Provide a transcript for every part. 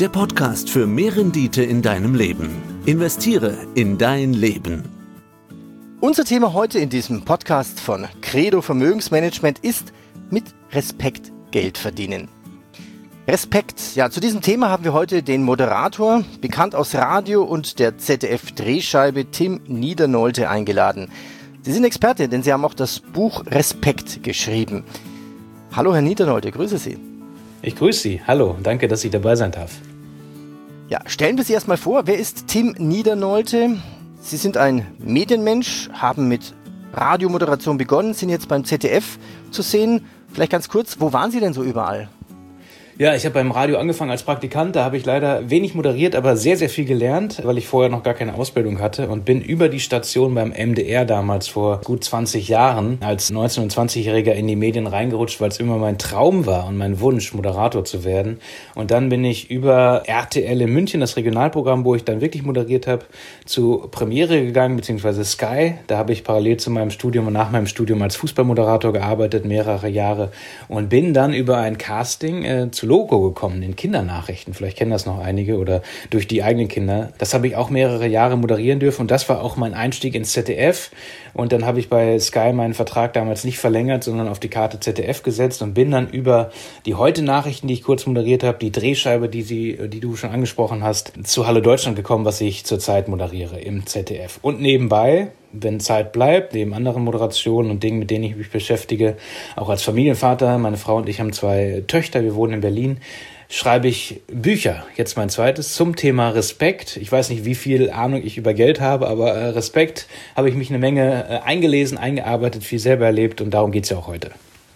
der Podcast für mehr Rendite in deinem Leben. Investiere in dein Leben. Unser Thema heute in diesem Podcast von Credo Vermögensmanagement ist mit Respekt Geld verdienen. Respekt, ja, zu diesem Thema haben wir heute den Moderator, bekannt aus Radio und der ZDF-Drehscheibe, Tim Niedernolte, eingeladen. Sie sind Experte, denn Sie haben auch das Buch Respekt geschrieben. Hallo Herr Niedernolte, grüße Sie. Ich grüße Sie, hallo, danke, dass ich dabei sein darf. Ja, stellen wir Sie erstmal vor, wer ist Tim Niedernolte? Sie sind ein Medienmensch, haben mit Radiomoderation begonnen, sind jetzt beim ZDF zu sehen. Vielleicht ganz kurz, wo waren Sie denn so überall? Ja, ich habe beim Radio angefangen als Praktikant, da habe ich leider wenig moderiert, aber sehr, sehr viel gelernt, weil ich vorher noch gar keine Ausbildung hatte und bin über die Station beim MDR damals vor gut 20 Jahren als 19- und 20-Jähriger in die Medien reingerutscht, weil es immer mein Traum war und mein Wunsch, Moderator zu werden. Und dann bin ich über RTL in München, das Regionalprogramm, wo ich dann wirklich moderiert habe, zu Premiere gegangen, beziehungsweise Sky. Da habe ich parallel zu meinem Studium und nach meinem Studium als Fußballmoderator gearbeitet, mehrere Jahre, und bin dann über ein Casting zu Logo gekommen, in Kindernachrichten. Vielleicht kennen das noch einige oder durch die eigenen Kinder. Das habe ich auch mehrere Jahre moderieren dürfen und das war auch mein Einstieg ins ZDF. Und dann habe ich bei Sky meinen Vertrag damals nicht verlängert, sondern auf die Karte ZDF gesetzt und bin dann über die Heute-Nachrichten, die ich kurz moderiert habe, die Drehscheibe, die du schon angesprochen hast, zu Hallo Deutschland gekommen, was ich zurzeit moderiere im ZDF. Und nebenbei, wenn Zeit bleibt, neben anderen Moderationen und Dingen, mit denen ich mich beschäftige, auch als Familienvater, meine Frau und ich haben 2 Töchter, wir wohnen in Berlin, schreibe ich Bücher, jetzt mein zweites, zum Thema Respekt. Ich weiß nicht, wie viel Ahnung ich über Geld habe, aber Respekt habe ich mich eine Menge eingelesen, eingearbeitet, viel selber erlebt und darum geht es ja auch heute.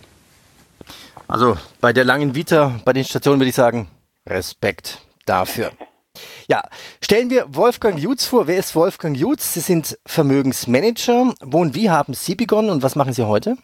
Also bei der langen Vita, bei den Stationen würde ich sagen, Respekt dafür. Ja, stellen wir Wolfgang Jutz vor. Wer ist Wolfgang Jutz? Sie sind Vermögensmanager. Wo und wie haben Sie begonnen und was machen Sie heute?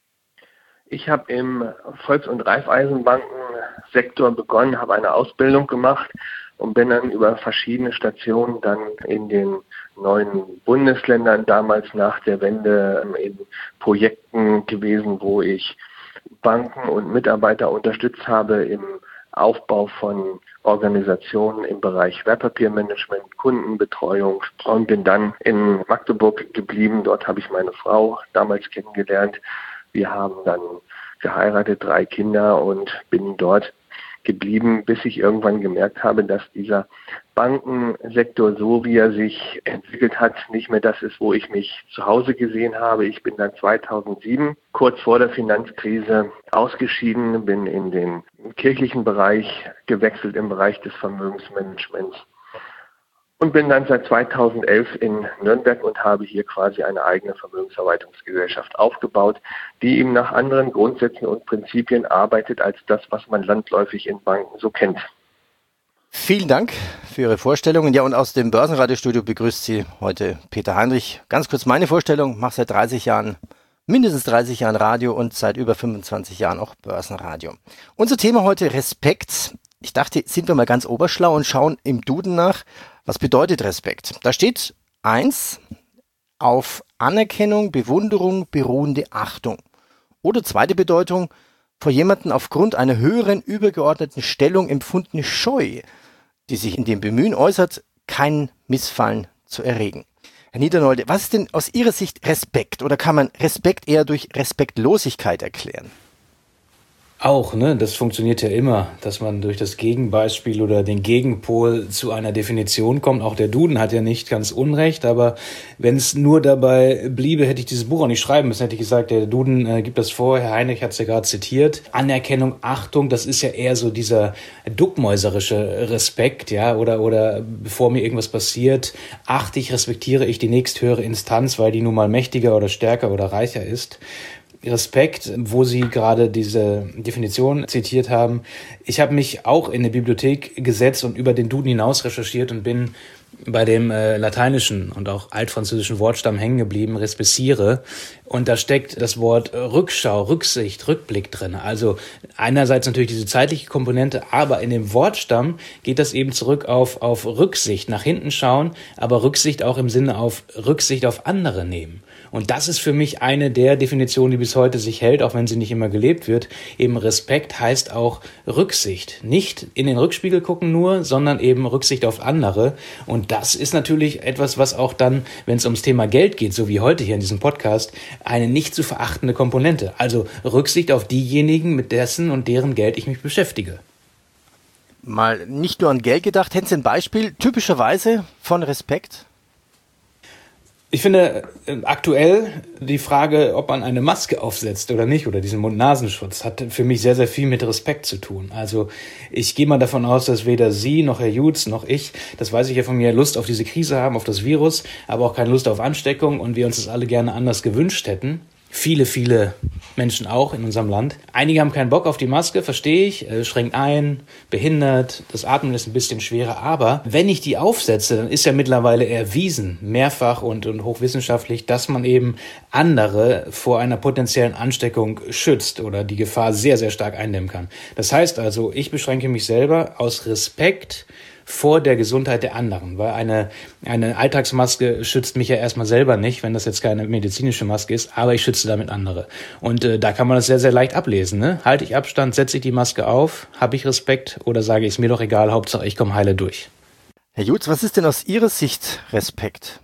Ich habe im Volks- und Raiffeisenbankensektor begonnen, habe eine Ausbildung gemacht und bin dann über verschiedene Stationen dann in den neuen Bundesländern, damals nach der Wende, in Projekten gewesen, wo ich Banken und Mitarbeiter unterstützt habe im Aufbau von Organisationen im Bereich Wertpapiermanagement, Kundenbetreuung und bin dann in Magdeburg geblieben. Dort habe ich meine Frau damals kennengelernt. Wir haben dann geheiratet, 3 Kinder und bin dort geblieben, bis ich irgendwann gemerkt habe, dass dieser Bankensektor, so wie er sich entwickelt hat, nicht mehr das ist, wo ich mich zu Hause gesehen habe. Ich bin dann 2007, kurz vor der Finanzkrise, ausgeschieden, bin in den kirchlichen Bereich gewechselt, im Bereich des Vermögensmanagements. Und bin dann seit 2011 in Nürnberg und habe hier quasi eine eigene Vermögensverwaltungsgesellschaft aufgebaut, die eben nach anderen Grundsätzen und Prinzipien arbeitet als das, was man landläufig in Banken so kennt. Vielen Dank für Ihre Vorstellungen. Ja, und aus dem Börsenradiostudio begrüßt Sie heute Peter Heinrich. Ganz kurz meine Vorstellung, mache seit 30 Jahren, mindestens 30 Jahren Radio und seit über 25 Jahren auch Börsenradio. Unser Thema heute Respekt. Ich dachte, sind wir mal ganz oberschlau und schauen im Duden nach, was bedeutet Respekt. Da steht 1, auf Anerkennung, Bewunderung beruhende Achtung. Oder zweite Bedeutung, vor jemandem aufgrund einer höheren übergeordneten Stellung empfundene Scheu, die sich in dem Bemühen äußert, kein Missfallen zu erregen. Herr Niedernolte, was ist denn aus Ihrer Sicht Respekt? Oder kann man Respekt eher durch Respektlosigkeit erklären? Auch, ne? Das funktioniert ja immer, dass man durch das Gegenbeispiel oder den Gegenpol zu einer Definition kommt. Auch der Duden hat ja nicht ganz Unrecht, aber wenn es nur dabei bliebe, hätte ich dieses Buch auch nicht schreiben müssen. Hätte ich gesagt, der Duden gibt das vor, Herr Heinrich hat es ja gerade zitiert. Anerkennung, Achtung, das ist ja eher so dieser duckmäuserische Respekt, ja, oder bevor mir irgendwas passiert, respektiere ich die nächsthöhere Instanz, weil die nun mal mächtiger oder stärker oder reicher ist. Respekt, wo Sie gerade diese Definition zitiert haben. Ich habe mich auch in eine Bibliothek gesetzt und über den Duden hinaus recherchiert und bin bei dem lateinischen und auch altfranzösischen Wortstamm hängen geblieben, respiciere. Und da steckt das Wort Rückschau, Rücksicht, Rückblick drin. Also einerseits natürlich diese zeitliche Komponente, aber in dem Wortstamm geht das eben zurück auf Rücksicht, nach hinten schauen, aber Rücksicht auch im Sinne auf Rücksicht auf andere nehmen. Und das ist für mich eine der Definitionen, die bis heute sich hält, auch wenn sie nicht immer gelebt wird. Eben Respekt heißt auch Rücksicht. Nicht in den Rückspiegel gucken nur, sondern eben Rücksicht auf andere. Und das ist natürlich etwas, was auch dann, wenn es ums Thema Geld geht, so wie heute hier in diesem Podcast, eine nicht zu verachtende Komponente. Also Rücksicht auf diejenigen, mit dessen und deren Geld ich mich beschäftige. Mal nicht nur an Geld gedacht, hätten Sie ein Beispiel typischerweise von Respekt? Ich finde aktuell die Frage, ob man eine Maske aufsetzt oder nicht, oder diesen Mund-Nasenschutz, hat für mich sehr, sehr viel mit Respekt zu tun. Also ich gehe mal davon aus, dass weder Sie noch Herr Jutz noch ich, das weiß ich ja von mir, Lust auf diese Krise haben, auf das Virus, aber auch keine Lust auf Ansteckung und wir uns das alle gerne anders gewünscht hätten. Viele, viele Menschen auch in unserem Land. Einige haben keinen Bock auf die Maske, verstehe ich, schränkt ein, behindert, das Atmen ist ein bisschen schwerer. Aber wenn ich die aufsetze, dann ist ja mittlerweile erwiesen, mehrfach und hochwissenschaftlich, dass man eben andere vor einer potenziellen Ansteckung schützt oder die Gefahr sehr, sehr stark eindämmen kann. Das heißt also, ich beschränke mich selber aus Respekt vor der Gesundheit der anderen, weil eine Alltagsmaske schützt mich ja erstmal selber nicht, wenn das jetzt keine medizinische Maske ist, aber ich schütze damit andere. Und da kann man das sehr, sehr leicht ablesen. Ne? Halte ich Abstand, setze ich die Maske auf, habe ich Respekt oder sage ich, ist mir doch egal, Hauptsache ich komme heile durch. Herr Jutz, was ist denn aus Ihrer Sicht Respekt?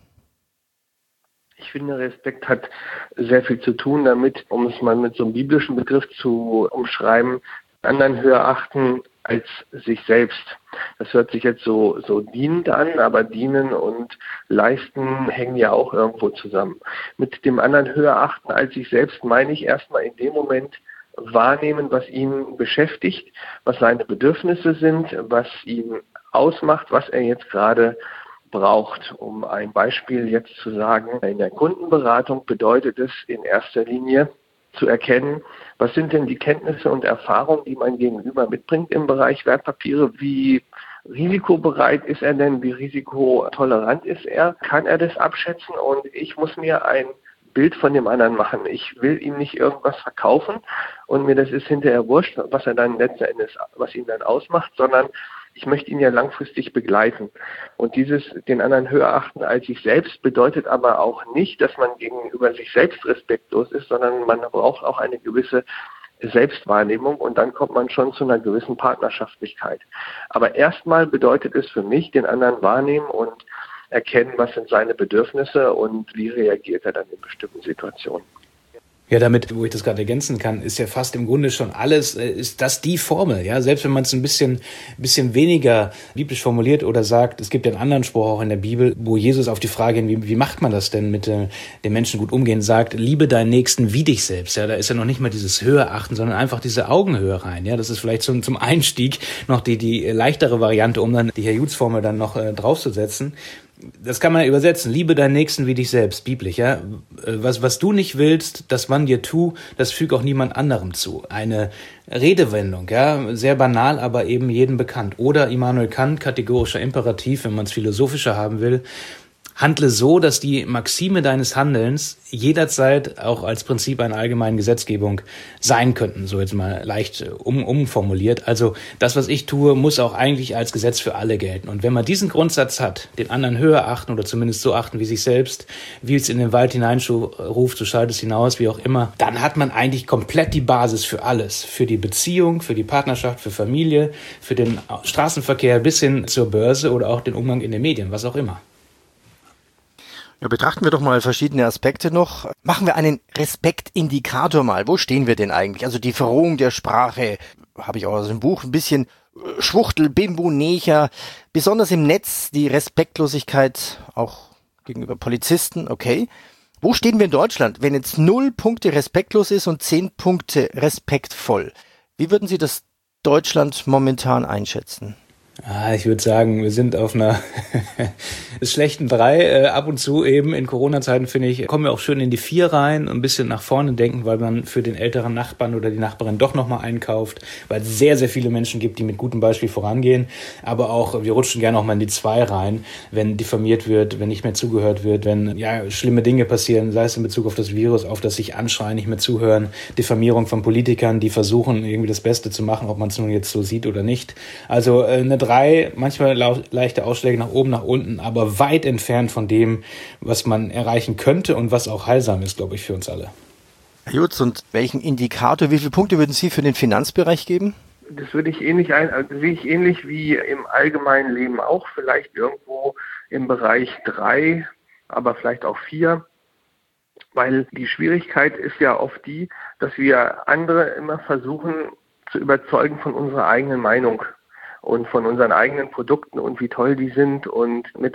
Ich finde, Respekt hat sehr viel zu tun damit, um es mal mit so einem biblischen Begriff zu umschreiben, anderen höher achten als sich selbst. Das hört sich jetzt so dienend an, aber dienen und leisten hängen ja auch irgendwo zusammen. Mit dem anderen höher achten als sich selbst meine ich erstmal in dem Moment wahrnehmen, was ihn beschäftigt, was seine Bedürfnisse sind, was ihn ausmacht, was er jetzt gerade braucht. Um ein Beispiel jetzt zu sagen, in der Kundenberatung bedeutet es in erster Linie, zu erkennen, was sind denn die Kenntnisse und Erfahrungen, die mein Gegenüber mitbringt im Bereich Wertpapiere, wie risikobereit ist er denn, wie risikotolerant ist er, kann er das abschätzen und ich muss mir ein Bild von dem anderen machen. Ich will ihm nicht irgendwas verkaufen und mir das ist hinterher wurscht, was er dann letzten Endes, was ihn dann ausmacht, sondern ich möchte ihn ja langfristig begleiten. Und dieses den anderen höher achten als sich selbst bedeutet aber auch nicht, dass man gegenüber sich selbst respektlos ist, sondern man braucht auch eine gewisse Selbstwahrnehmung und dann kommt man schon zu einer gewissen Partnerschaftlichkeit. Aber erstmal bedeutet es für mich, den anderen wahrnehmen und erkennen, was sind seine Bedürfnisse und wie reagiert er dann in bestimmten Situationen. Ja, damit, wo ich das gerade ergänzen kann, ist ja fast im Grunde schon alles, ist das die Formel, ja, selbst wenn man es ein bisschen weniger biblisch formuliert oder sagt, es gibt ja einen anderen Spruch auch in der Bibel, wo Jesus auf die Frage hin, wie macht man das denn mit den Menschen gut umgehen, sagt, liebe deinen Nächsten wie dich selbst, ja, da ist ja noch nicht mal dieses Höherachten, sondern einfach diese Augenhöhe rein, ja, das ist vielleicht zum Einstieg noch die leichtere Variante, um dann die Herr Jutz-Formel dann noch draufzusetzen. Das kann man übersetzen. Liebe deinen Nächsten wie dich selbst, biblisch, ja. Was du nicht willst, das man dir tu, das füg auch niemand anderem zu. Eine Redewendung, ja, sehr banal, aber eben jedem bekannt. Oder Immanuel Kant, kategorischer Imperativ, wenn man es philosophischer haben will. Handle so, dass die Maxime deines Handelns jederzeit auch als Prinzip einer allgemeinen Gesetzgebung sein könnten, so jetzt mal leicht umformuliert. Also das, was ich tue, muss auch eigentlich als Gesetz für alle gelten. Und wenn man diesen Grundsatz hat, den anderen höher achten oder zumindest so achten wie sich selbst, wie es in den Wald hineinruft, so schallt es hinaus, wie auch immer, dann hat man eigentlich komplett die Basis für alles. Für die Beziehung, für die Partnerschaft, für Familie, für den Straßenverkehr bis hin zur Börse oder auch den Umgang in den Medien, was auch immer. Ja, betrachten wir doch mal verschiedene Aspekte noch. Machen wir einen Respektindikator mal. Wo stehen wir denn eigentlich? Also die Verrohung der Sprache, habe ich auch aus dem Buch, ein bisschen Schwuchtel, Bimbo, Necher, besonders im Netz die Respektlosigkeit auch gegenüber Polizisten, okay. Wo stehen wir in Deutschland, wenn jetzt 0 Punkte respektlos ist und 10 Punkte respektvoll? Wie würden Sie das Deutschland momentan einschätzen? Ich würde sagen, wir sind auf einer schlechten 3. Ab und zu eben in Corona-Zeiten, finde ich, kommen wir auch schön in die 4 rein und ein bisschen nach vorne denken, weil man für den älteren Nachbarn oder die Nachbarin doch nochmal einkauft, weil es sehr, sehr viele Menschen gibt, die mit gutem Beispiel vorangehen. Aber auch, wir rutschen gerne auch mal in die 2 rein, wenn diffamiert wird, wenn nicht mehr zugehört wird, wenn schlimme Dinge passieren, sei es in Bezug auf das Virus, auf das sich anschreien, nicht mehr zuhören, Diffamierung von Politikern, die versuchen, irgendwie das Beste zu machen, ob man es nun jetzt so sieht oder nicht. Also eine 3, manchmal leichte Ausschläge nach oben, nach unten, aber weit entfernt von dem, was man erreichen könnte und was auch heilsam ist, glaube ich, für uns alle. Herr Jutz, und welchen Indikator, wie viele Punkte würden Sie für den Finanzbereich geben? Das würde ich sehe ich ähnlich wie im allgemeinen Leben auch, vielleicht irgendwo im Bereich 3, aber vielleicht auch 4. Weil die Schwierigkeit ist ja oft die, dass wir andere immer versuchen zu überzeugen von unserer eigenen Meinung und von unseren eigenen Produkten und wie toll die sind und wir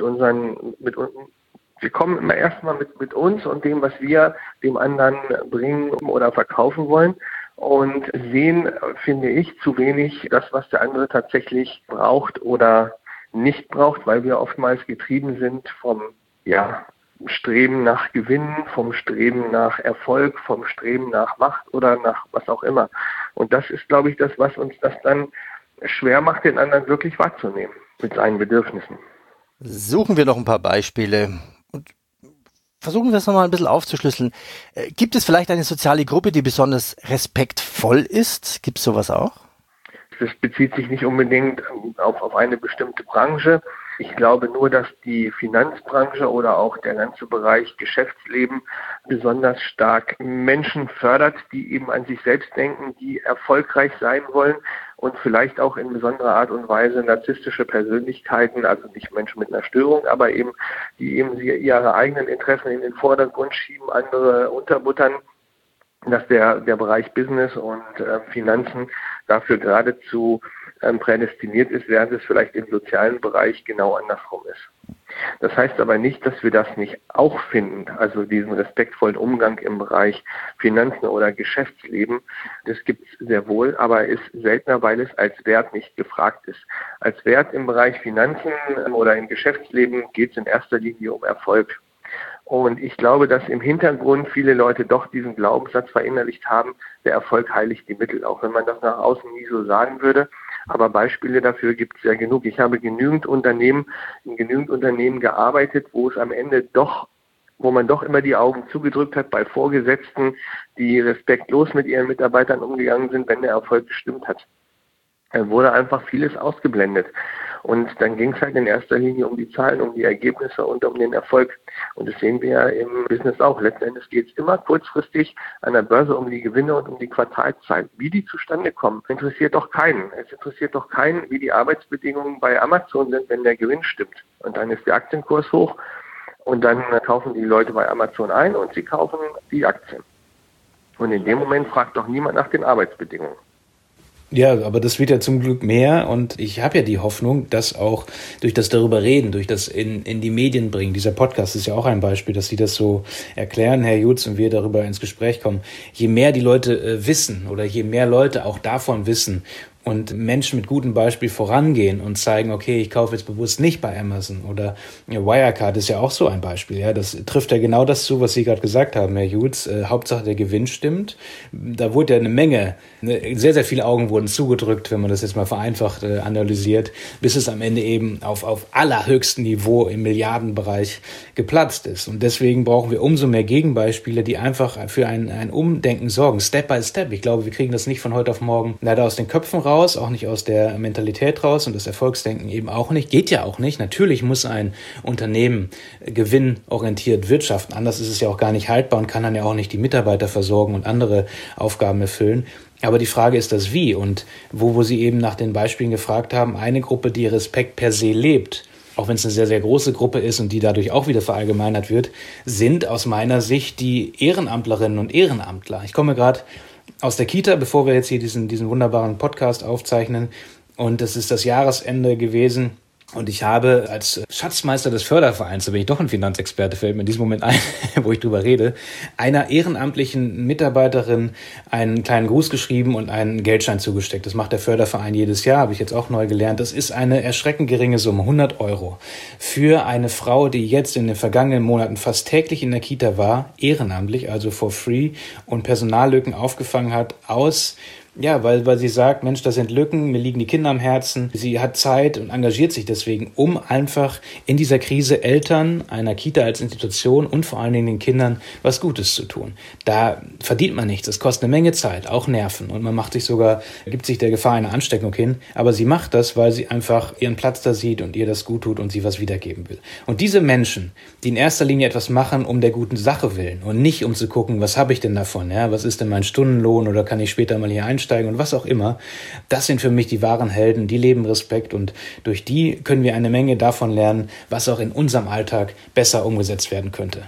kommen immer erstmal mit uns und dem, was wir dem anderen bringen oder verkaufen wollen und sehen, finde ich, zu wenig das, was der andere tatsächlich braucht oder nicht braucht, weil wir oftmals getrieben sind vom, Streben nach Gewinn, vom Streben nach Erfolg, vom Streben nach Macht oder nach was auch immer. Und das ist, glaube ich, das, was uns das dann schwer macht, den anderen wirklich wahrzunehmen mit seinen Bedürfnissen. Suchen wir noch ein paar Beispiele und versuchen wir es nochmal ein bisschen aufzuschlüsseln. Gibt es vielleicht eine soziale Gruppe, die besonders respektvoll ist? Gibt es sowas auch? Das bezieht sich nicht unbedingt auf eine bestimmte Branche. Ich glaube nur, dass die Finanzbranche oder auch der ganze Bereich Geschäftsleben besonders stark Menschen fördert, die eben an sich selbst denken, die erfolgreich sein wollen und vielleicht auch in besonderer Art und Weise narzisstische Persönlichkeiten, also nicht Menschen mit einer Störung, aber eben die eben ihre eigenen Interessen in den Vordergrund schieben, andere unterbuttern, dass der Bereich Business und Finanzen dafür geradezu prädestiniert ist, während es vielleicht im sozialen Bereich genau andersrum ist. Das heißt aber nicht, dass wir das nicht auch finden, also diesen respektvollen Umgang im Bereich Finanzen oder Geschäftsleben. Das gibt es sehr wohl, aber ist seltener, weil es als Wert nicht gefragt ist. Als Wert im Bereich Finanzen oder im Geschäftsleben geht es in erster Linie um Erfolg. Und ich glaube, dass im Hintergrund viele Leute doch diesen Glaubenssatz verinnerlicht haben, der Erfolg heiligt die Mittel, auch wenn man das nach außen nie so sagen würde. Aber Beispiele dafür gibt es ja genug. Ich habe in genügend Unternehmen gearbeitet, wo es am Ende wo man doch immer die Augen zugedrückt hat bei Vorgesetzten, die respektlos mit ihren Mitarbeitern umgegangen sind, wenn der Erfolg gestimmt hat. Da wurde einfach vieles ausgeblendet. Und dann ging es halt in erster Linie um die Zahlen, um die Ergebnisse und um den Erfolg. Und das sehen wir ja im Business auch. Letzten Endes geht es immer kurzfristig an der Börse um die Gewinne und um die Quartalszahlen. Wie die zustande kommen, interessiert doch keinen. Es interessiert doch keinen, wie die Arbeitsbedingungen bei Amazon sind, wenn der Gewinn stimmt. Und dann ist der Aktienkurs hoch und dann kaufen die Leute bei Amazon ein und sie kaufen die Aktien. Und in dem Moment fragt doch niemand nach den Arbeitsbedingungen. Ja, aber das wird ja zum Glück mehr und ich habe ja die Hoffnung, dass auch durch das darüber reden, durch das in die Medien bringen, dieser Podcast ist ja auch ein Beispiel, dass Sie das so erklären, Herr Jutz, und wir darüber ins Gespräch kommen. Je mehr die Leute wissen oder je mehr Leute auch davon wissen und Menschen mit gutem Beispiel vorangehen und zeigen, okay, ich kaufe jetzt bewusst nicht bei Amazon oder Wirecard ist ja auch so ein Beispiel. Ja, das trifft ja genau das zu, was Sie gerade gesagt haben, Herr Jutz. Hauptsache der Gewinn stimmt. Da wurde ja eine Menge, sehr, sehr viele Augen wurden zugedrückt, wenn man das jetzt mal vereinfacht analysiert, bis es am Ende eben auf allerhöchstem Niveau im Milliardenbereich geplatzt ist. Und deswegen brauchen wir umso mehr Gegenbeispiele, die einfach für ein Umdenken sorgen, Step by Step. Ich glaube, wir kriegen das nicht von heute auf morgen leider aus den Köpfen raus, auch nicht aus der Mentalität raus und das Erfolgsdenken eben auch nicht. Geht ja auch nicht. Natürlich muss ein Unternehmen gewinnorientiert wirtschaften. Anders ist es ja auch gar nicht haltbar und kann dann ja auch nicht die Mitarbeiter versorgen und andere Aufgaben erfüllen. Aber die Frage ist das Wie und wo Sie eben nach den Beispielen gefragt haben, eine Gruppe, die Respekt per se lebt, auch wenn es eine sehr, sehr große Gruppe ist und die dadurch auch wieder verallgemeinert wird, sind aus meiner Sicht die Ehrenamtlerinnen und Ehrenamtler. Ich komme gerade aus der Kita, bevor wir jetzt hier diesen wunderbaren Podcast aufzeichnen. Und es ist das Jahresende gewesen. Und ich habe als Schatzmeister des Fördervereins, da bin ich doch ein Finanzexperte, fällt mir in diesem Moment ein, wo ich drüber rede, einer ehrenamtlichen Mitarbeiterin einen kleinen Gruß geschrieben und einen Geldschein zugesteckt. Das macht der Förderverein jedes Jahr, habe ich jetzt auch neu gelernt. Das ist eine erschreckend geringe Summe, 100 € für eine Frau, die jetzt in den vergangenen Monaten fast täglich in der Kita war, ehrenamtlich, also for free, und Personallücken aufgefangen hat aus Ja, weil sie sagt, Mensch, das sind Lücken, mir liegen die Kinder am Herzen. Sie hat Zeit und engagiert sich deswegen, um einfach in dieser Krise Eltern, einer Kita als Institution und vor allen Dingen den Kindern was Gutes zu tun. Da verdient man nichts, es kostet eine Menge Zeit, auch Nerven und man gibt sich der Gefahr einer Ansteckung hin. Aber sie macht das, weil sie einfach ihren Platz da sieht und ihr das gut tut und sie was wiedergeben will. Und diese Menschen, die in erster Linie etwas machen, um der guten Sache willen und nicht um zu gucken, was habe ich denn davon, ja? Was ist denn mein Stundenlohn oder kann ich später mal hier einsteigen und was auch immer, das sind für mich die wahren Helden, die leben Respekt und durch die können wir eine Menge davon lernen, was auch in unserem Alltag besser umgesetzt werden könnte.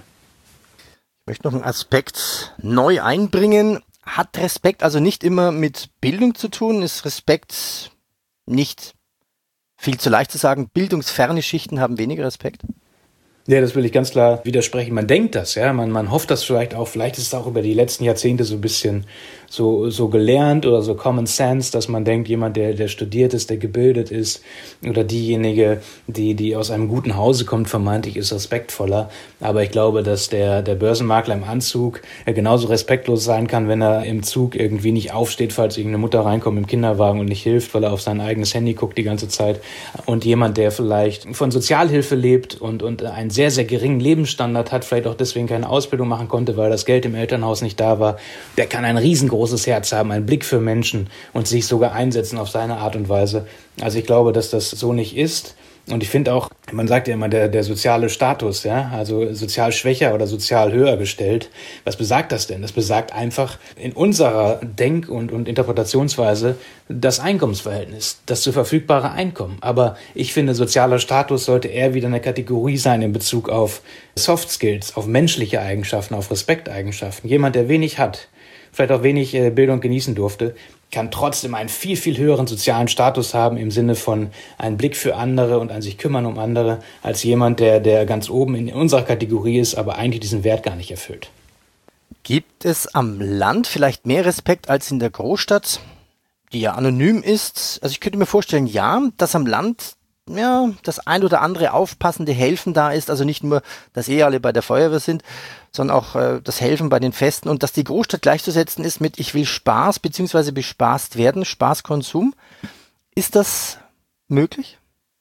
Ich möchte noch einen Aspekt neu einbringen. Hat Respekt also nicht immer mit Bildung zu tun? Ist Respekt nicht viel zu leicht zu sagen, bildungsferne Schichten haben weniger Respekt? Ja, das will ich ganz klar widersprechen. Man denkt das, ja, man hofft das vielleicht auch, vielleicht ist es auch über die letzten Jahrzehnte so ein bisschen so gelernt oder so Common Sense, dass man denkt, jemand, der studiert ist, der gebildet ist oder diejenige, die aus einem guten Hause kommt, vermeintlich ist respektvoller. Aber ich glaube, dass der Börsenmakler im Anzug genauso respektlos sein kann, wenn er im Zug irgendwie nicht aufsteht, falls irgendeine Mutter reinkommt im Kinderwagen und nicht hilft, weil er auf sein eigenes Handy guckt die ganze Zeit. Und jemand, der vielleicht von Sozialhilfe lebt und einen sehr, sehr geringen Lebensstandard hat, vielleicht auch deswegen keine Ausbildung machen konnte, weil das Geld im Elternhaus nicht da war, der kann ein riesengroßes Herz haben, einen Blick für Menschen und sich sogar einsetzen auf seine Art und Weise. Also ich glaube, dass das so nicht ist. Und ich finde auch, man sagt ja immer, der soziale Status, ja, also sozial schwächer oder sozial höher gestellt. Was besagt das denn? Das besagt einfach in unserer Denk- und Interpretationsweise das Einkommensverhältnis, das zu verfügbare Einkommen. Aber ich finde, sozialer Status sollte eher wieder eine Kategorie sein in Bezug auf Soft Skills, auf menschliche Eigenschaften, auf Respekteigenschaften. Jemand, der wenig hat, vielleicht auch wenig Bildung genießen durfte, kann trotzdem einen viel, viel höheren sozialen Status haben im Sinne von einen Blick für andere und an sich kümmern um andere, als jemand, der ganz oben in unserer Kategorie ist, aber eigentlich diesen Wert gar nicht erfüllt. Gibt es am Land vielleicht mehr Respekt als in der Großstadt, die ja anonym ist? Also ich könnte mir vorstellen, ja, dass am Land das ein oder andere aufpassende Helfen da ist, also nicht nur, dass alle bei der Feuerwehr sind, sondern auch das Helfen bei den Festen und dass die Großstadt gleichzusetzen ist mit ich will Spaß bzw. bespaßt werden, Spaßkonsum. Ist das möglich?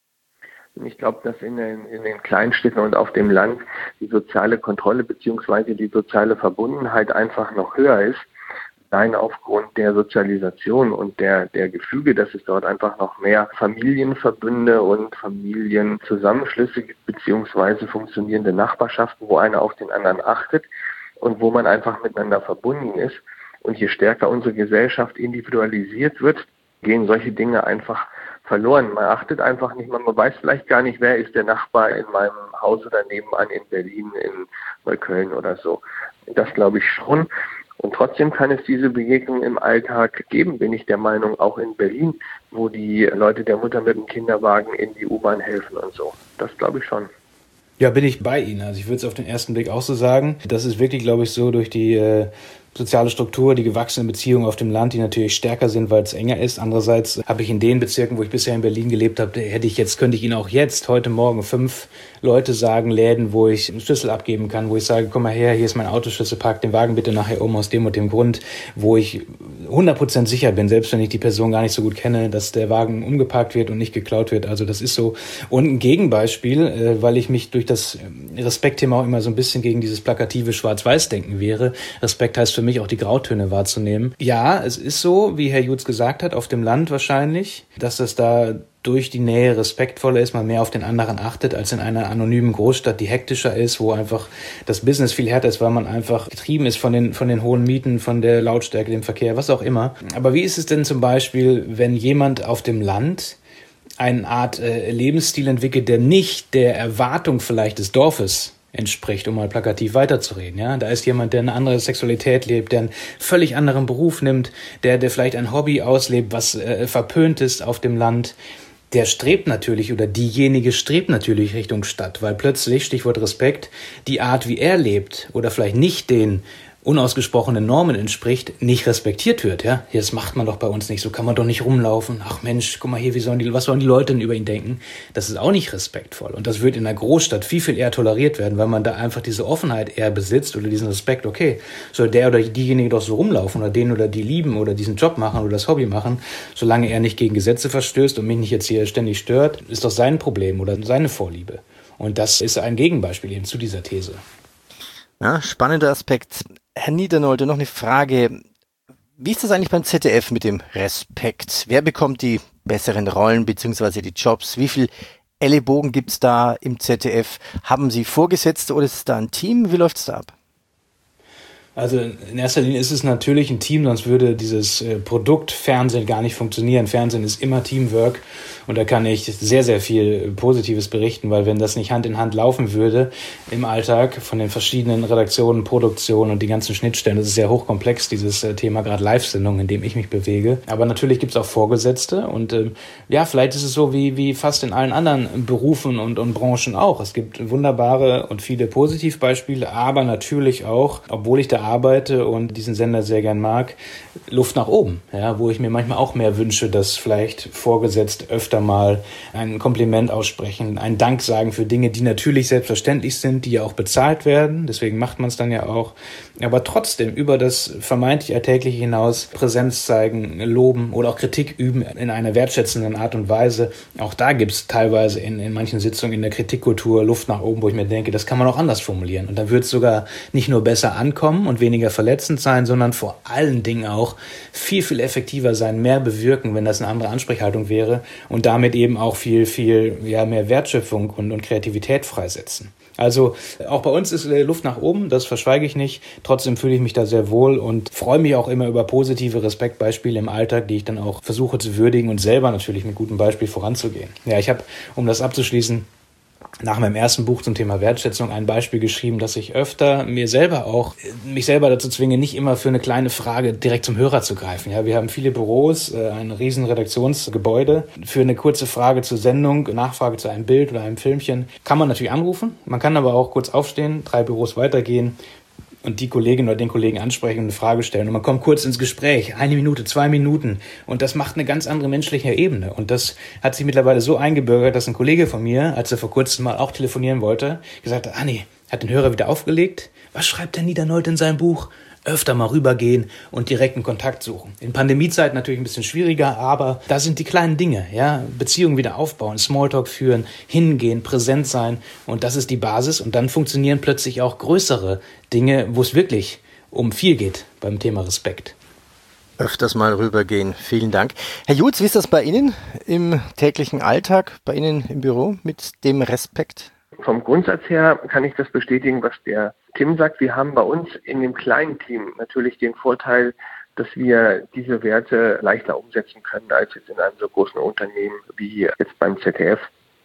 Ich glaube, dass in den Kleinstädten und auf dem Land die soziale Kontrolle bzw. die soziale Verbundenheit einfach noch höher ist. Allein aufgrund der Sozialisation und der Gefüge, dass es dort einfach noch mehr Familienverbünde und Familienzusammenschlüsse gibt, beziehungsweise funktionierende Nachbarschaften, wo einer auf den anderen achtet und wo man einfach miteinander verbunden ist. Und je stärker unsere Gesellschaft individualisiert wird, gehen solche Dinge einfach verloren. Man achtet einfach nicht, man weiß vielleicht gar nicht, wer ist der Nachbar in meinem Haus oder nebenan in Berlin, in Neukölln oder so. Das glaube ich schon. Und trotzdem kann es diese Begegnung im Alltag geben, bin ich der Meinung, auch in Berlin, wo die Leute der Mutter mit dem Kinderwagen in die U-Bahn helfen und so. Das glaube ich schon. Ja, bin ich bei Ihnen. Also ich würde es auf den ersten Blick auch so sagen. Das ist wirklich, glaube ich, so durch die soziale Struktur, die gewachsenen Beziehungen auf dem Land, die natürlich stärker sind, weil es enger ist. Andererseits habe ich in den Bezirken, wo ich bisher in Berlin gelebt habe, könnte ich Ihnen auch jetzt, heute Morgen 5 Leute sagen, Läden, wo ich einen Schlüssel abgeben kann, wo ich sage, komm mal her, hier ist mein Autoschlüssel, park den Wagen bitte nachher um aus dem und dem Grund, wo ich 100% sicher bin, selbst wenn ich die Person gar nicht so gut kenne, dass der Wagen umgeparkt wird und nicht geklaut wird. Also das ist so. Und ein Gegenbeispiel, weil ich mich durch das Respektthema auch immer so ein bisschen gegen dieses plakative Schwarz-Weiß-Denken wehre. Respekt heißt für mich auch die Grautöne wahrzunehmen. Ja, es ist so, wie Herr Jutz gesagt hat, auf dem Land wahrscheinlich, dass das da durch die Nähe respektvoller ist, man mehr auf den anderen achtet, als in einer anonymen Großstadt, die hektischer ist, wo einfach das Business viel härter ist, weil man einfach getrieben ist von den hohen Mieten, von der Lautstärke, dem Verkehr, was auch immer. Aber wie ist es denn zum Beispiel, wenn jemand auf dem Land eine Art Lebensstil entwickelt, der nicht der Erwartung vielleicht des Dorfes entspricht, um mal plakativ weiterzureden, ja? Da ist jemand, der eine andere Sexualität lebt, der einen völlig anderen Beruf nimmt, der vielleicht ein Hobby auslebt, was verpönt ist auf dem Land. Der strebt natürlich oder diejenige strebt natürlich Richtung Stadt, weil plötzlich, Stichwort Respekt, die Art, wie er lebt oder vielleicht nicht den unausgesprochenen Normen entspricht, nicht respektiert wird. Ja, das macht man doch bei uns nicht, so kann man doch nicht rumlaufen. Ach Mensch, guck mal hier, was sollen die Leute denn über ihn denken? Das ist auch nicht respektvoll. Und das wird in einer Großstadt viel, viel eher toleriert werden, weil man da einfach diese Offenheit eher besitzt oder diesen Respekt, okay, soll der oder diejenige doch so rumlaufen oder den oder die lieben oder diesen Job machen oder das Hobby machen, solange er nicht gegen Gesetze verstößt und mich nicht jetzt hier ständig stört, ist doch sein Problem oder seine Vorliebe. Und das ist ein Gegenbeispiel eben zu dieser These. Ja, spannender Aspekt. Herr Niedernolde, noch eine Frage. Wie ist das eigentlich beim ZDF mit dem Respekt? Wer bekommt die besseren Rollen bzw. die Jobs? Wie viel Ellenbogen gibt es da im ZDF? Haben Sie Vorgesetzte oder ist es da ein Team? Wie läuft es da ab? Also in erster Linie ist es natürlich ein Team, sonst würde dieses Produkt Fernsehen gar nicht funktionieren. Fernsehen ist immer Teamwork und da kann ich sehr, sehr viel Positives berichten, weil wenn das nicht Hand in Hand laufen würde im Alltag von den verschiedenen Redaktionen, Produktionen und die ganzen Schnittstellen, das ist sehr hochkomplex, dieses Thema, gerade Live-Sendungen, in dem ich mich bewege. Aber natürlich gibt es auch Vorgesetzte und vielleicht ist es so wie fast in allen anderen Berufen und Branchen auch. Es gibt wunderbare und viele Positivbeispiele, aber natürlich auch, obwohl ich da arbeite und diesen Sender sehr gern mag, Luft nach oben, ja, wo ich mir manchmal auch mehr wünsche, dass vielleicht vorgesetzt öfter mal ein Kompliment aussprechen, einen Dank sagen für Dinge, die natürlich selbstverständlich sind, die ja auch bezahlt werden, deswegen macht man es dann ja auch, aber trotzdem über das vermeintlich Alltägliche hinaus Präsenz zeigen, loben oder auch Kritik üben in einer wertschätzenden Art und Weise. Auch da gibt es teilweise in manchen Sitzungen in der Kritikkultur Luft nach oben, wo ich mir denke, das kann man auch anders formulieren und dann wird es sogar nicht nur besser ankommen und weniger verletzend sein, sondern vor allen Dingen auch viel, viel effektiver sein, mehr bewirken, wenn das eine andere Ansprechhaltung wäre und damit eben auch viel, viel mehr Wertschöpfung und Kreativität freisetzen. Also auch bei uns ist Luft nach oben, das verschweige ich nicht. Trotzdem fühle ich mich da sehr wohl und freue mich auch immer über positive Respektbeispiele im Alltag, die ich dann auch versuche zu würdigen und selber natürlich mit gutem Beispiel voranzugehen. Ja, ich habe, um das abzuschließen, nach meinem ersten Buch zum Thema Wertschätzung ein Beispiel geschrieben, dass ich öfter mich selber dazu zwinge, nicht immer für eine kleine Frage direkt zum Hörer zu greifen. Ja, wir haben viele Büros, ein riesen Redaktionsgebäude. Für eine kurze Frage zur Sendung, Nachfrage zu einem Bild oder einem Filmchen kann man natürlich anrufen. Man kann aber auch kurz aufstehen, 3 Büros weitergehen und die Kollegin oder den Kollegen ansprechen und eine Frage stellen. Und man kommt kurz ins Gespräch, 1 Minute, 2 Minuten. Und das macht eine ganz andere menschliche Ebene. Und das hat sich mittlerweile so eingebürgert, dass ein Kollege von mir, als er vor kurzem mal auch telefonieren wollte, gesagt hat, hat den Hörer wieder aufgelegt. Was schreibt der Niedernolde in seinem Buch? Öfter mal rübergehen und direkten Kontakt suchen. In Pandemiezeiten natürlich ein bisschen schwieriger, aber da sind die kleinen Dinge, ja, Beziehungen wieder aufbauen, Smalltalk führen, hingehen, präsent sein und das ist die Basis und dann funktionieren plötzlich auch größere Dinge, wo es wirklich um viel geht beim Thema Respekt. Öfters mal rübergehen. Vielen Dank. Herr Jutz, wie ist das bei Ihnen im täglichen Alltag, bei Ihnen im Büro mit dem Respekt? Vom Grundsatz her kann ich das bestätigen, was der Tim sagt. Wir haben bei uns in dem kleinen Team natürlich den Vorteil, dass wir diese Werte leichter umsetzen können als jetzt in einem so großen Unternehmen wie jetzt beim ZDF.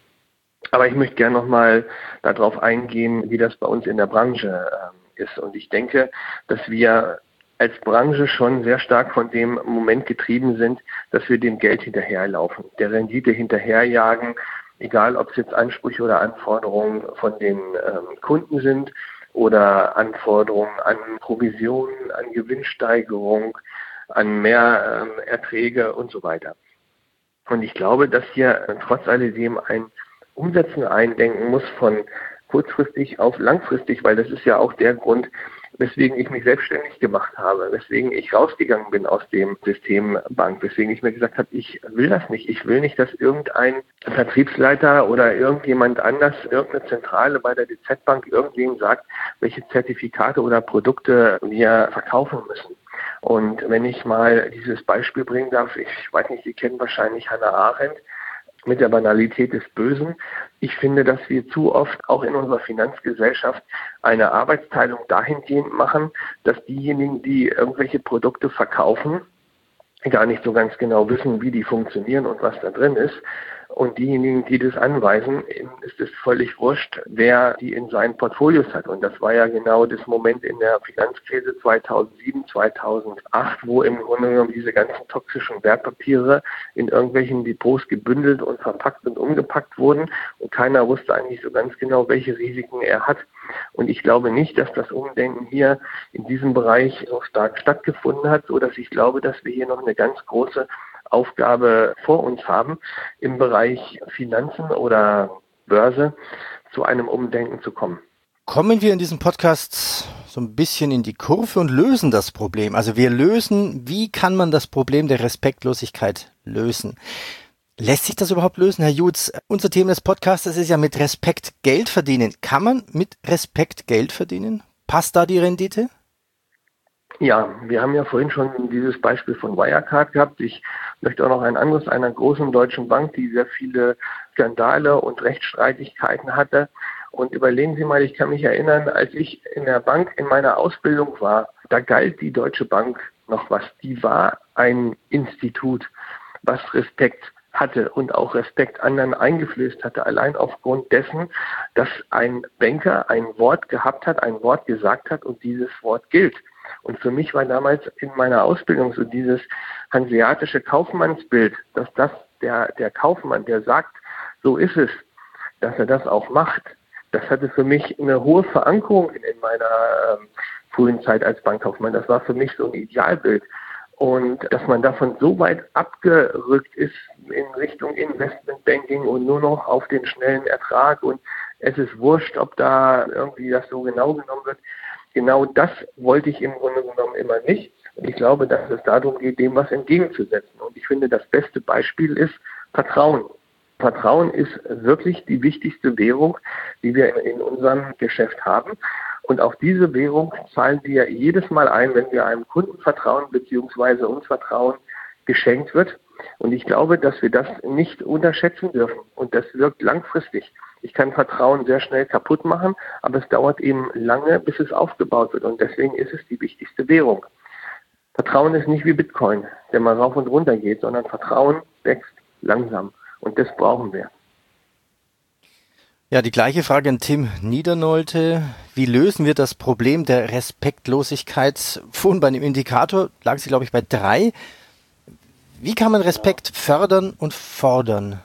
Aber ich möchte gerne nochmal darauf eingehen, wie das bei uns in der Branche ist. Und ich denke, dass wir als Branche schon sehr stark von dem Moment getrieben sind, dass wir dem Geld hinterherlaufen, der Rendite hinterherjagen, egal ob es jetzt Ansprüche oder Anforderungen von den Kunden sind oder Anforderungen an Provisionen, an Gewinnsteigerung, an mehr Erträge und so weiter. Und ich glaube, dass hier trotz alledem ein Umsetzen eindenken muss von kurzfristig auf langfristig, weil das ist ja auch der Grund, weswegen ich mich selbstständig gemacht habe, weswegen ich rausgegangen bin aus dem System Bank, weswegen ich mir gesagt habe, ich will das nicht. Ich will nicht, dass irgendein Vertriebsleiter oder irgendjemand anders, irgendeine Zentrale bei der DZ Bank irgendwem sagt, welche Zertifikate oder Produkte wir verkaufen müssen. Und wenn ich mal dieses Beispiel bringen darf, ich weiß nicht, Sie kennen wahrscheinlich Hannah Arendt, mit der Banalität des Bösen. Ich finde, dass wir zu oft auch in unserer Finanzgesellschaft eine Arbeitsteilung dahingehend machen, dass diejenigen, die irgendwelche Produkte verkaufen, gar nicht so ganz genau wissen, wie die funktionieren und was da drin ist. Und diejenigen, die das anweisen, ist es völlig wurscht, wer die in seinen Portfolios hat. Und das war ja genau das Moment in der Finanzkrise 2007, 2008, wo im Grunde genommen diese ganzen toxischen Wertpapiere in irgendwelchen Depots gebündelt und verpackt und umgepackt wurden. Und keiner wusste eigentlich so ganz genau, welche Risiken er hat. Und ich glaube nicht, dass das Umdenken hier in diesem Bereich so stark stattgefunden hat, so dass ich glaube, dass wir hier noch eine ganz große Aufgabe vor uns haben, im Bereich Finanzen oder Börse zu einem Umdenken zu kommen. Kommen wir in diesem Podcast so ein bisschen in die Kurve und lösen das Problem. Also wie kann man das Problem der Respektlosigkeit lösen? Lässt sich das überhaupt lösen, Herr Jutz? Unser Thema des Podcasts ist ja mit Respekt Geld verdienen. Kann man mit Respekt Geld verdienen? Passt da die Rendite? Ja, wir haben ja vorhin schon dieses Beispiel von Wirecard gehabt. Ich möchte auch noch ein anderes einer großen deutschen Bank, die sehr viele Skandale und Rechtsstreitigkeiten hatte. Und überlegen Sie mal, ich kann mich erinnern, als ich in der Bank in meiner Ausbildung war, da galt die Deutsche Bank noch was. Die war ein Institut, was Respekt hatte und auch Respekt anderen eingeflößt hatte, allein aufgrund dessen, dass ein Banker ein Wort gehabt hat, ein Wort gesagt hat und dieses Wort gilt. Und für mich war damals in meiner Ausbildung so dieses hanseatische Kaufmannsbild, dass das der Kaufmann, der sagt, so ist es, dass er das auch macht. Das hatte für mich eine hohe Verankerung in meiner frühen Zeit als Bankkaufmann. Das war für mich so ein Idealbild. Und dass man davon so weit abgerückt ist in Richtung Investmentbanking und nur noch auf den schnellen Ertrag und es ist wurscht, ob da irgendwie das so genau genommen wird. Genau das wollte ich im Grunde genommen immer nicht. Und ich glaube, dass es darum geht, dem was entgegenzusetzen. Und ich finde, das beste Beispiel ist Vertrauen. Vertrauen ist wirklich die wichtigste Währung, die wir in unserem Geschäft haben. Und auf diese Währung zahlen wir jedes Mal ein, wenn wir einem Kunden vertrauen bzw. uns Vertrauen geschenkt wird. Und ich glaube, dass wir das nicht unterschätzen dürfen. Und das wirkt langfristig. Ich kann Vertrauen sehr schnell kaputt machen, aber es dauert eben lange, bis es aufgebaut wird. Und deswegen ist es die wichtigste Währung. Vertrauen ist nicht wie Bitcoin, der mal rauf und runter geht, sondern Vertrauen wächst langsam. Und das brauchen wir. Ja, die gleiche Frage an Tim Niedernolte. Wie lösen wir das Problem der Respektlosigkeit? Vorhin bei dem Indikator lag sie, glaube ich, bei 3. Wie kann man Respekt fördern und fordern?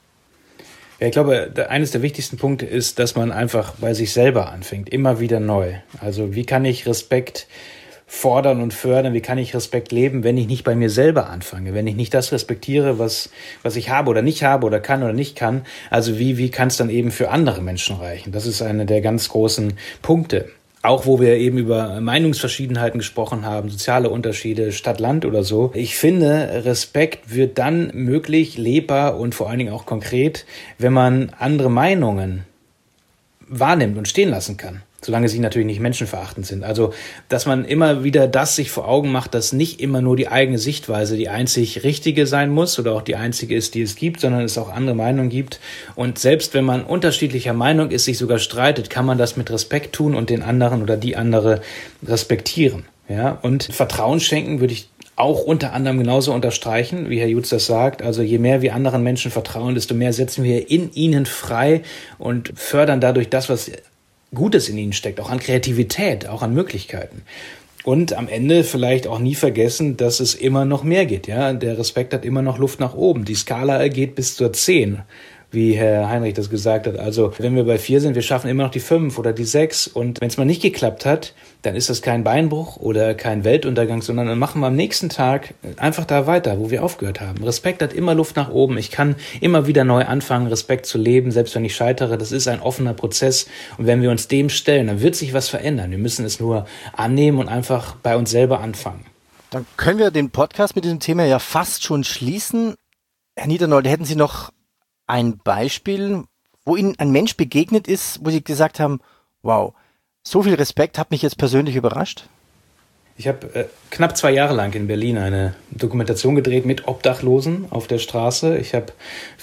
Ja, ich glaube, eines der wichtigsten Punkte ist, dass man einfach bei sich selber anfängt, immer wieder neu. Also wie kann ich Respekt fordern und fördern, wie kann ich Respekt leben, wenn ich nicht bei mir selber anfange, wenn ich nicht das respektiere, was ich habe oder nicht habe oder kann oder nicht kann. Also wie kann es dann eben für andere Menschen reichen? Das ist einer der ganz großen Punkte. Auch wo wir eben über Meinungsverschiedenheiten gesprochen haben, soziale Unterschiede, Stadt, Land oder so. Ich finde, Respekt wird dann möglich, lebbar und vor allen Dingen auch konkret, wenn man andere Meinungen wahrnimmt und stehen lassen kann. Solange sie natürlich nicht menschenverachtend sind. Also, dass man immer wieder das sich vor Augen macht, dass nicht immer nur die eigene Sichtweise die einzig richtige sein muss oder auch die einzige ist, die es gibt, sondern es auch andere Meinungen gibt. Und selbst wenn man unterschiedlicher Meinung ist, sich sogar streitet, kann man das mit Respekt tun und den anderen oder die andere respektieren. Ja, und Vertrauen schenken würde ich auch unter anderem genauso unterstreichen, wie Herr Jutz das sagt. Also je mehr wir anderen Menschen vertrauen, desto mehr setzen wir in ihnen frei und fördern dadurch das, was Gutes in ihnen steckt, auch an Kreativität, auch an Möglichkeiten. Und am Ende vielleicht auch nie vergessen, dass es immer noch mehr geht. Ja, der Respekt hat immer noch Luft nach oben. Die Skala geht bis zur 10, wie Herr Heinrich das gesagt hat. Also wenn wir bei 4 sind, wir schaffen immer noch die 5 oder die 6. Und wenn es mal nicht geklappt hat, dann ist das kein Beinbruch oder kein Weltuntergang, sondern dann machen wir am nächsten Tag einfach da weiter, wo wir aufgehört haben. Respekt hat immer Luft nach oben. Ich kann immer wieder neu anfangen, Respekt zu leben, selbst wenn ich scheitere. Das ist ein offener Prozess. Und wenn wir uns dem stellen, dann wird sich was verändern. Wir müssen es nur annehmen und einfach bei uns selber anfangen. Dann können wir den Podcast mit diesem Thema ja fast schon schließen. Herr Niedernolte, hätten Sie noch ein Beispiel, wo Ihnen ein Mensch begegnet ist, wo Sie gesagt haben, wow, so viel Respekt hat mich jetzt persönlich überrascht? Ich habe knapp 2 Jahre lang in Berlin eine Dokumentation gedreht mit Obdachlosen auf der Straße. Ich habe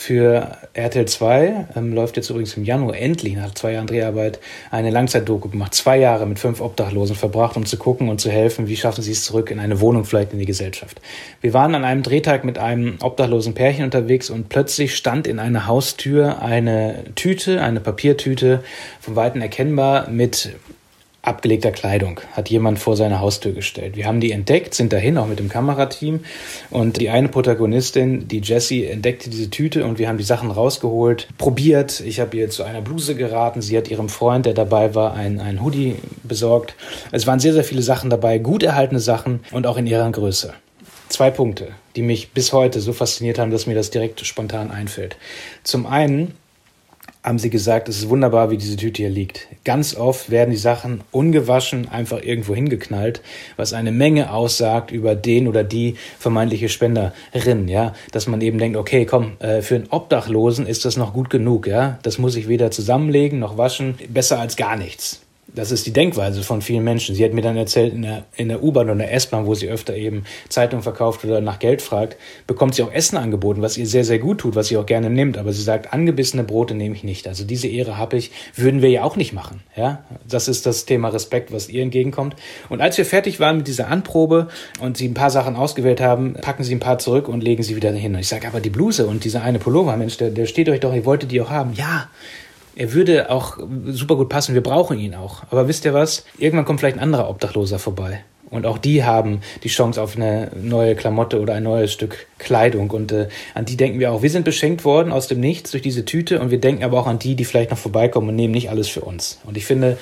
für RTL 2, läuft jetzt übrigens im Januar, endlich nach 2 Jahren Dreharbeit, eine Langzeitdoku gemacht. 2 Jahre mit 5 Obdachlosen verbracht, um zu gucken und zu helfen, wie schaffen sie es zurück in eine Wohnung, vielleicht in die Gesellschaft. Wir waren an einem Drehtag mit einem obdachlosen Pärchen unterwegs und plötzlich stand in einer Haustür eine Tüte, eine Papiertüte, von Weitem erkennbar mit abgelegter Kleidung, hat jemand vor seine Haustür gestellt. Wir haben die entdeckt, sind dahin, auch mit dem Kamerateam. Und die eine Protagonistin, die Jessie, entdeckte diese Tüte und wir haben die Sachen rausgeholt, probiert. Ich habe ihr zu einer Bluse geraten. Sie hat ihrem Freund, der dabei war, ein Hoodie besorgt. Es waren sehr, sehr viele Sachen dabei, gut erhaltene Sachen und auch in ihrer Größe. 2 Punkte, die mich bis heute so fasziniert haben, dass mir das direkt spontan einfällt. Zum einen haben sie gesagt, es ist wunderbar, wie diese Tüte hier liegt. Ganz oft werden die Sachen ungewaschen einfach irgendwo hingeknallt, was eine Menge aussagt über den oder die vermeintliche Spenderin, ja, dass man eben denkt, okay, komm, für einen Obdachlosen ist das noch gut genug, ja, das muss ich weder zusammenlegen noch waschen, besser als gar nichts. Das ist die Denkweise von vielen Menschen. Sie hat mir dann erzählt, in der U-Bahn oder der S-Bahn, wo sie öfter eben Zeitung verkauft oder nach Geld fragt, bekommt sie auch Essen angeboten, was ihr sehr, sehr gut tut, was sie auch gerne nimmt. Aber sie sagt, angebissene Brote nehme ich nicht. Also diese Ehre habe ich, würden wir ja auch nicht machen. Ja? Das ist das Thema Respekt, was ihr entgegenkommt. Und als wir fertig waren mit dieser Anprobe und sie ein paar Sachen ausgewählt haben, packen sie ein paar zurück und legen sie wieder hin. Und ich sage, aber die Bluse und dieser eine Pullover, Mensch, der steht euch doch, ihr wolltet die auch haben. Ja, er würde auch super gut passen, wir brauchen ihn auch. Aber wisst ihr was? Irgendwann kommt vielleicht ein anderer Obdachloser vorbei. Und auch die haben die Chance auf eine neue Klamotte oder ein neues Stück Kleidung. Und an die denken wir auch. Wir sind beschenkt worden aus dem Nichts durch diese Tüte. Und wir denken aber auch an die vielleicht noch vorbeikommen und nehmen nicht alles für uns. Und ich finde,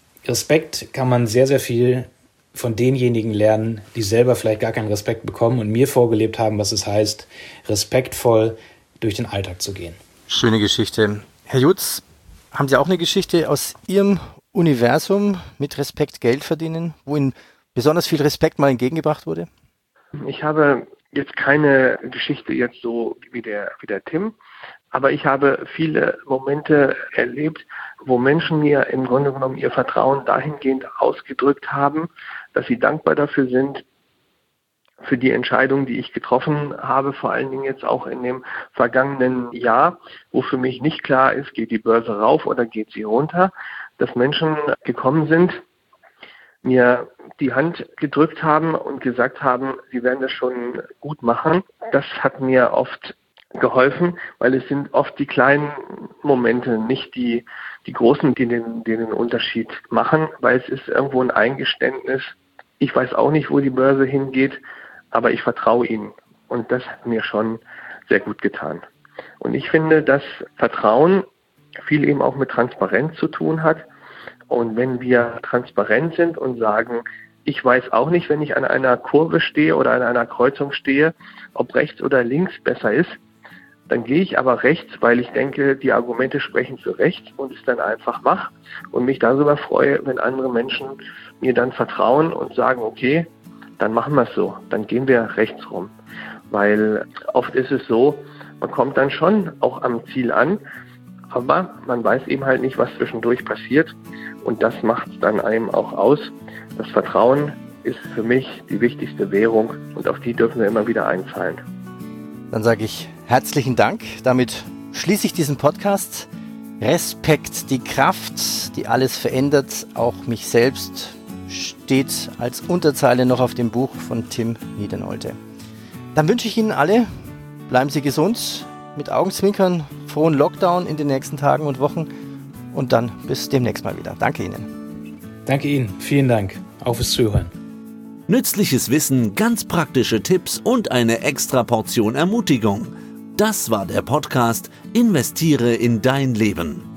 Respekt kann man sehr, sehr viel von denjenigen lernen, die selber vielleicht gar keinen Respekt bekommen und mir vorgelebt haben, was es heißt, respektvoll durch den Alltag zu gehen. Schöne Geschichte. Herr Jutz, haben Sie auch eine Geschichte aus Ihrem Universum mit Respekt Geld verdienen, wo Ihnen besonders viel Respekt mal entgegengebracht wurde? Ich habe jetzt keine Geschichte jetzt so wie der Tim, aber ich habe viele Momente erlebt, wo Menschen mir im Grunde genommen ihr Vertrauen dahingehend ausgedrückt haben, dass sie dankbar dafür sind, für die Entscheidung, die ich getroffen habe, vor allen Dingen jetzt auch in dem vergangenen Jahr, wo für mich nicht klar ist, geht die Börse rauf oder geht sie runter, dass Menschen gekommen sind, mir die Hand gedrückt haben und gesagt haben, sie werden das schon gut machen. Das hat mir oft geholfen, weil es sind oft die kleinen Momente, nicht die großen, die den Unterschied machen, weil es ist irgendwo ein Eingeständnis. Ich weiß auch nicht, wo die Börse hingeht, aber ich vertraue ihnen. Und das hat mir schon sehr gut getan. Und ich finde, dass Vertrauen viel eben auch mit Transparenz zu tun hat. Und wenn wir transparent sind und sagen, ich weiß auch nicht, wenn ich an einer Kurve stehe oder an einer Kreuzung stehe, ob rechts oder links besser ist, dann gehe ich aber rechts, weil ich denke, die Argumente sprechen für rechts und es dann einfach mache und mich darüber freue, wenn andere Menschen mir dann vertrauen und sagen, okay, dann machen wir es so, dann gehen wir rechts rum. Weil oft ist es so, man kommt dann schon auch am Ziel an, aber man weiß eben halt nicht, was zwischendurch passiert und das macht es dann einem auch aus. Das Vertrauen ist für mich die wichtigste Währung und auf die dürfen wir immer wieder einzahlen. Dann sage ich herzlichen Dank. Damit schließe ich diesen Podcast. Respekt, die Kraft, die alles verändert, auch mich selbst, steht als Unterzeile noch auf dem Buch von Tim Niedernolte. Dann wünsche ich Ihnen alle, bleiben Sie gesund, mit Augenzwinkern, frohen Lockdown in den nächsten Tagen und Wochen und dann bis demnächst mal wieder. Danke Ihnen. Danke Ihnen, vielen Dank, auch fürs Zuhören. Nützliches Wissen, ganz praktische Tipps und eine extra Portion Ermutigung. Das war der Podcast Investiere in dein Leben.